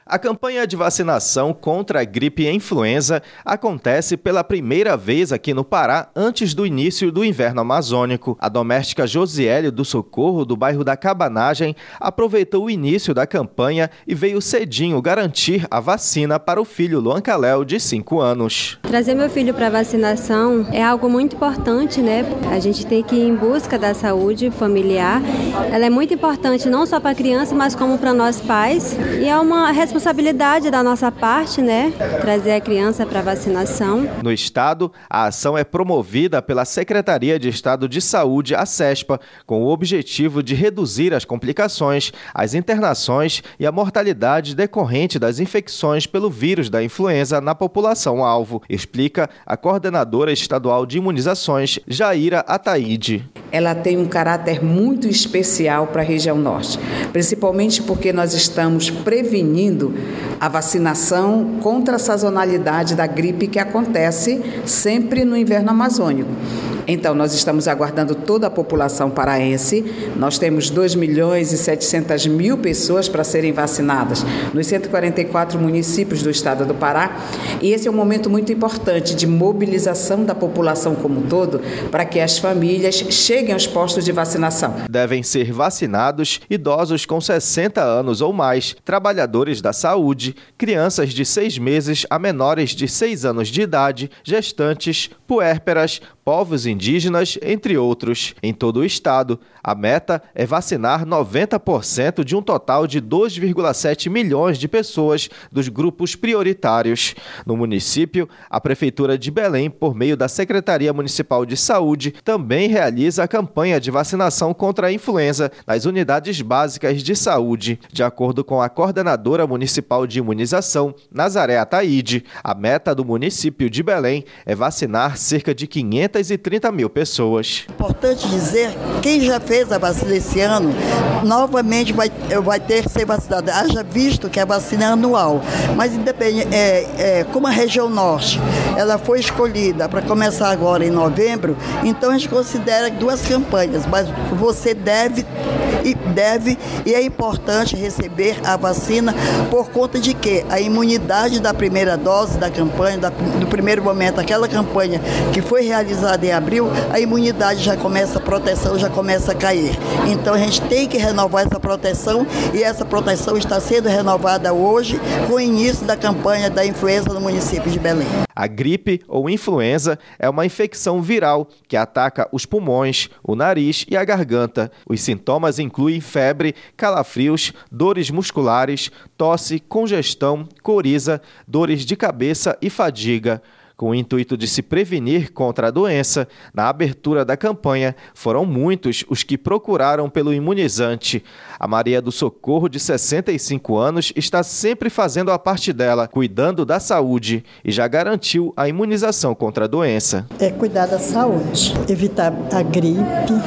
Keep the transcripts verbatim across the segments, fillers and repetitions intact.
A campanha de vacinação contra a gripe e influenza acontece pela primeira vez aqui no Pará antes do início do inverno amazônico. A doméstica Josiele do Socorro, do bairro da Cabanagem, aproveitou o início da campanha e veio cedinho garantir a vacina para o filho Luan Caléu, de cinco anos. Trazer meu filho para vacinação é algo muito importante, né? A gente tem que ir em busca da saúde familiar. Ela é muito importante não só para a criança, mas como para nós pais. E é uma responsabilidade responsabilidade da nossa parte, né? Trazer a criança para vacinação. No estado, a ação é promovida pela Secretaria de Estado de Saúde, a SESPA, com o objetivo de reduzir as complicações, as internações e a mortalidade decorrente das infecções pelo vírus da influenza na população-alvo, explica a coordenadora estadual de imunizações, Jaira Ataíde. Ela tem um caráter muito especial para a região norte, principalmente porque nós estamos prevenindo a vacinação contra a sazonalidade da gripe que acontece sempre no inverno amazônico. Então, nós estamos aguardando toda a população paraense. Nós temos dois milhões e setecentas mil pessoas para serem vacinadas nos cento e quarenta e quatro municípios do estado do Pará. E esse é um momento muito importante de mobilização da população como um todo para que as famílias cheguem aos postos de vacinação. Devem ser vacinados idosos com sessenta anos ou mais, trabalhadores da saúde, crianças de seis meses a menores de seis anos de idade, gestantes, puérperas, povos indígenas, entre outros. Em todo o estado, a meta é vacinar noventa por cento de um total de dois vírgula sete milhões de pessoas dos grupos prioritários. No município, a Prefeitura de Belém, por meio da Secretaria Municipal de Saúde, também realiza a campanha de vacinação contra a influenza nas unidades básicas de saúde. De acordo com a coordenadora municipal de imunização, Nazaré Ataíde, a meta do município de Belém é vacinar cerca de quinhentas e trinta mil pessoas. Importante dizer, quem já fez a vacina esse ano, novamente vai, vai ter que ser vacinado. Haja visto que a vacina é anual, mas independe, é, é, como a região norte, ela foi escolhida para começar agora em novembro, então a gente considera duas campanhas, mas você deve e deve e é importante receber a vacina por conta de que a imunidade da primeira dose da campanha, da, do primeiro momento, aquela campanha que foi realizada em abril, a imunidade já começa, a proteção já começa a cair. Então a gente tem que renovar essa proteção e essa proteção está sendo renovada hoje com o início da campanha da influenza no município de Belém. A gripe ou influenza é uma infecção viral que ataca os pulmões, o nariz e a garganta. Os sintomas incluem febre, calafrios, dores musculares, tosse, congestão, coriza, dores de cabeça e fadiga. Com o intuito de se prevenir contra a doença, na abertura da campanha, foram muitos os que procuraram pelo imunizante. A Maria do Socorro, de sessenta e cinco anos, está sempre fazendo a parte dela, cuidando da saúde, e já garantiu a imunização contra a doença. É cuidar da saúde, evitar a gripe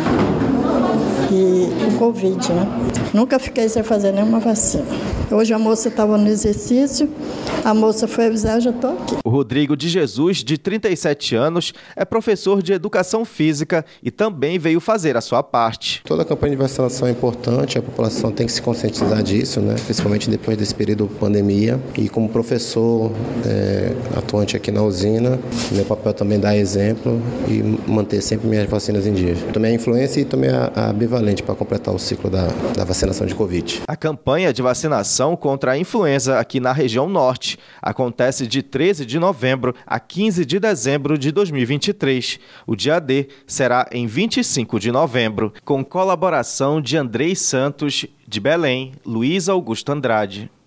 e o Covid, né? Nunca fiquei sem fazer nenhuma vacina. Hoje a moça estava no exercício, a moça foi avisar, eu já estou aqui. O Rodrigo de Jesus, de trinta e sete anos, é professor de educação física e também veio fazer a sua parte. Toda a campanha de vacinação é importante, a população tem que se conscientizar disso, né? Principalmente depois desse período de pandemia. E como professor é, atuante aqui na usina, meu papel também é dar exemplo e manter sempre minhas vacinas em dia. Tomei a influenza e tomei a, a bivalente para completar o ciclo da, da vacinação de Covid. A campanha de vacinação contra a influenza aqui na região norte acontece de treze de novembro a quinze de dezembro de dois mil e vinte e três. O dia D será em vinte e cinco de novembro, com colaboração de Andrei Santos, de Belém, Luiz Augusto Andrade.